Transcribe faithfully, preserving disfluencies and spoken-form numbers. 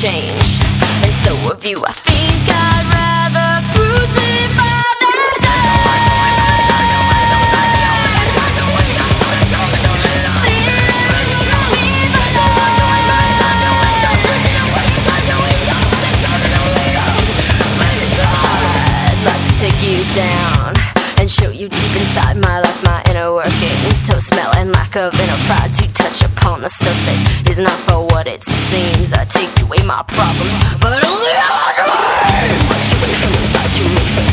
changed, and so have you. I think I'd rather crucify that I'd like to take you down and show you deep inside my life, my inner workings. So smell and lack of inner pride to touch upon the surface is not for what it seems. I take away my problems, but only I try. Push away from inside you, make